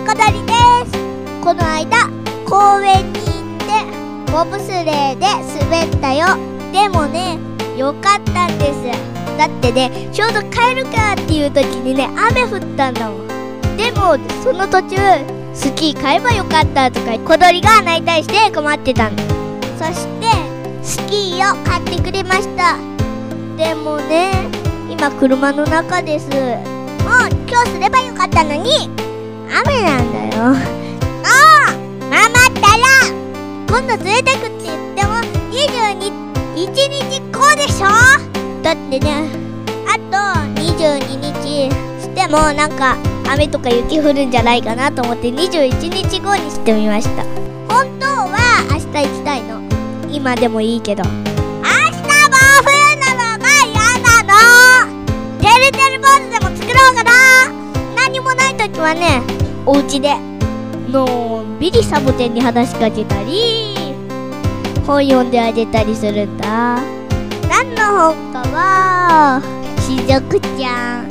こだりです。この間公園に行ってボブスレーで滑ったよ。でもね、よかったんです。だってね、ちょうど帰るかっていう時にね、雨降ったんだもん。でもその途中スキー買えばよかったとか小鳥が泣いたりして困ってたんだ。そしてスキーを買ってくれました。でもね、今車の中です。もう今日すればよかったのに雨なんだよ。ママったら今度連れてくって言っても21日後でしょ。だってね、あと22日してもなんか雨とか雪降るんじゃないかなと思って21日後にしてみました。本当は明日行きたいの。今でもいいけど、明日暴風なのが嫌なの。てるてる坊主でも作ろうかな。何もない時はね、お家でのんびりサボテンに話しかけたり本読んであげたりするんだ。何の本かはしずくちゃん